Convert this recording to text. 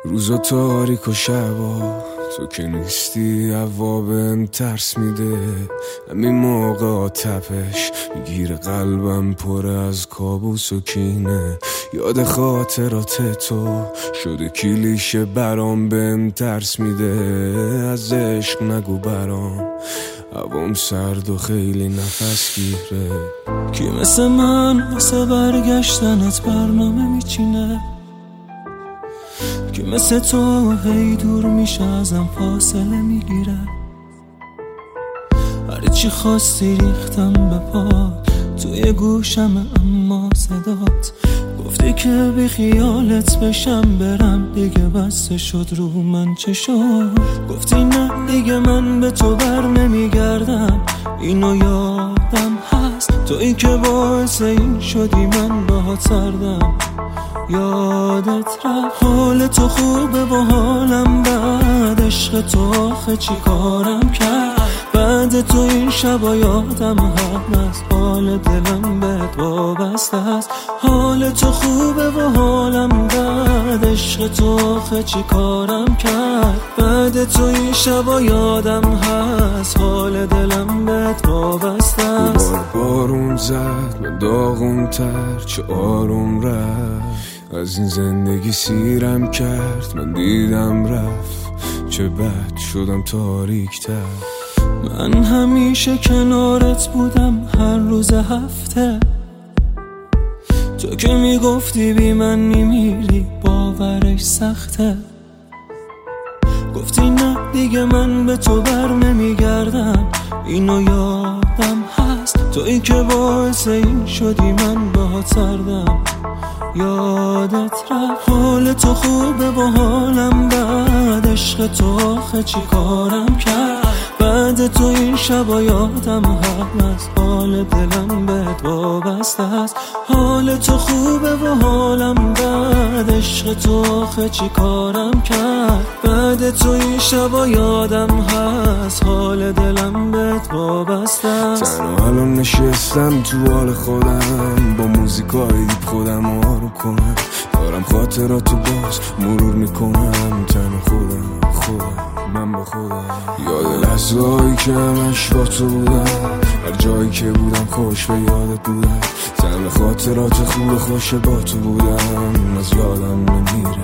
روزا تاریک و شبا تو که نیستی هوا بهم ترس میده. همین موقع تپش میگیره قلبم پر از کابوس و کینه. یاد خاطرات تو شده کلیشه برام بهم ترس میده. از عشق نگو برام هوام سرد و خیلی نفس گیره. کی مثل من واسه برگشتنت برنامه میچینه؟ که مثل تو هی دور میشه ازم فاصله میگیره. هر چی خواستی ریختم به پات توی گوشم، اما صدات گفتی که بی خیالت بشم برم. دیگه بسته شد رو من چه شد؟ گفتی نه دیگه من به تو بر نمیگردم. اینو یادم هست تویی که باعث این شدی من باهات سردم. یادت رفت حال تو خوبه و حالم بد. عشق تو آخه چی کارم کرد؟ بعد تو این شبا یادم هست حال دلم بهت وابسته است. حال تو خوبه و حالم بد. عشق تو آخه چی کارم کرد؟ بعد تو این شبا یادم هست حال دلم بهت وابسته است. بارون زد من داغون تر چه آروم رفت. از این زندگی سیرم کرد من دیدم رفت. چه بد شدم تاریک تر. من همیشه کنارت بودم هر روز هفته. تو که میگفتی بی من نمیری باورش سخته. گفتی نه دیگه من به تو بر نمیگردم. اینو یادم هست تویی که باعث این شدی من باهات سردم. یادت رفت حال تو خوبه و حالم بد. عشق تو آخه چی کارم کرد؟ بعد تو این شبا یادم هست حال دلم بهت وابسته است. حال تو خوبه و حالم بد. عشق تو آخه چی کارم کرد؟ بعد تو این شبا یادم هست حال دلم بهت وابسته است. تنها الان نشستم تو حال خودم با موزیکای دیپ خودم آروم کنم. دارم خاطراتو باز مرور میکنم. تنها خودم من با خودم. یاد لحظه‌هایی که همش با تو بودم. هر جایی که بودم خوش به یادت بودم. تنها خاطرات خوب خوش با تو بودم. از یادم نمیره